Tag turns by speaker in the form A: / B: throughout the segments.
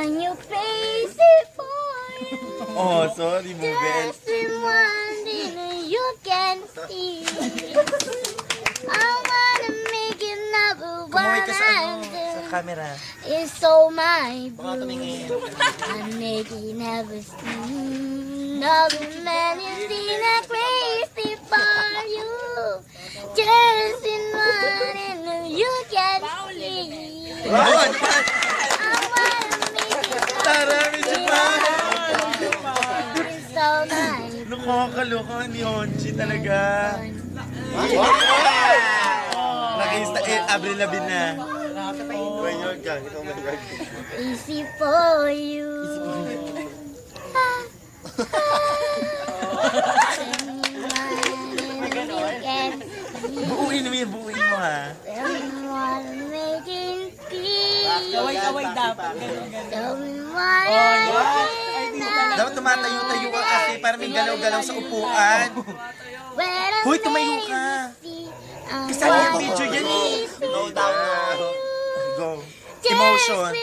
A: on your crazy for you.
B: Oh, sorry, Mubel.
A: Just in one thing you can see. I wanna make it number
B: Kumuhay
A: one
B: ka sa ano,
A: and
B: sa camera.
A: it's so my blue. I make it never see. Another man is in a crazy for you. Just in one and you can see.
B: Oh,
A: I wanna make it
B: Tara, medyo pa.
A: it's so my blue.
B: Nakakaloka ni Honchi talaga. Abril Lavigne na. Mayroon ka.
A: Easy for you.
B: Buuin mo yan, buuin mo ha.
C: Kaway-kaway dapat.
B: Dapat tumatayo-tayo ka kasi para may galaw-galaw sa upuan. Hoy, tumayo ka. Kasali ang video yan eh.
D: No down na.
B: Go. Emotion.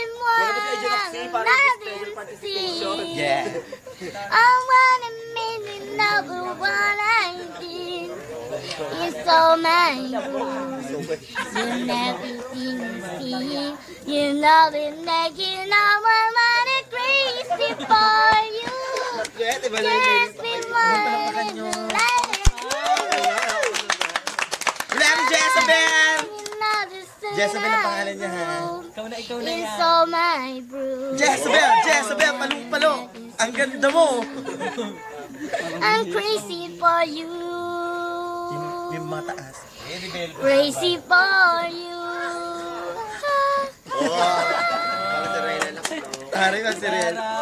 B: Yeah.
A: I wanna make it number one I did. It's all mine. You'll never see me see. You know it making all my money crazy for you. Just be mine and let it go.
B: Wala ni Jezebel!
A: Jezebel
B: Jezebel ang pangalan niya ha.
C: Ikaw na
A: It's
C: yan.
A: all my brew.
B: Jezebel! Jezebel! Palong-palo! Ang ganda mo!
A: I'm crazy for you.
B: Yung mataas.
A: Crazy for you.
D: Oh, bakit si Reyna lang?
B: Tari ba si Ren?